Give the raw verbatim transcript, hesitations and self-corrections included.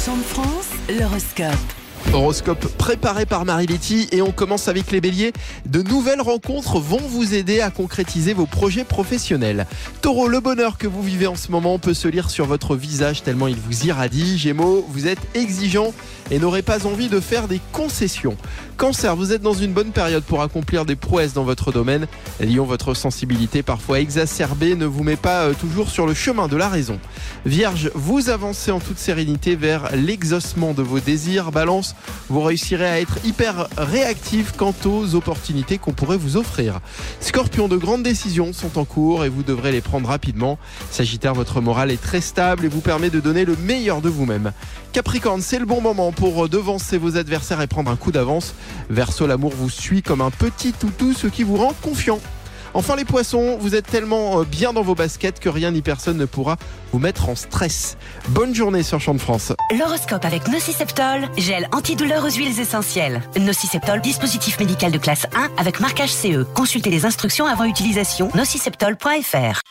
Chant de France, l'horoscope. Horoscope préparé par Marie-Letty et on commence avec les béliers. De nouvelles rencontres vont vous aider à concrétiser vos projets professionnels. Taureau, le bonheur que vous vivez en ce moment peut se lire sur votre visage tellement il vous irradie. Gémeaux, vous êtes exigeant et n'aurez pas envie de faire des concessions. Cancer, vous êtes dans une bonne période pour accomplir des prouesses dans votre domaine. Lion, votre sensibilité parfois exacerbée ne vous met pas euh, toujours sur le chemin de la raison. Vierge, vous avancez en toute sérénité vers l'exaucement de vos désirs. Balance, vous réussirez à être hyper réactif quant aux opportunités qu'on pourrait vous offrir. Scorpion, de grandes décisions sont en cours et vous devrez les prendre rapidement. Sagittaire, votre morale est très stable et vous permet de donner le meilleur de vous-même. Capricorne, c'est le bon moment pour devancer vos adversaires et prendre un coup d'avance. Verseau, l'amour vous suit comme un petit toutou, ce qui vous rend confiant. Enfin les poissons, vous êtes tellement bien dans vos baskets que rien ni personne ne pourra vous mettre en stress. Bonne journée sur Chant de France. L'horoscope avec Nociceptol, gel antidouleur aux huiles essentielles. Nociceptol, dispositif médical de classe un avec marquage C E. Consultez les instructions avant utilisation. nociceptol point f r.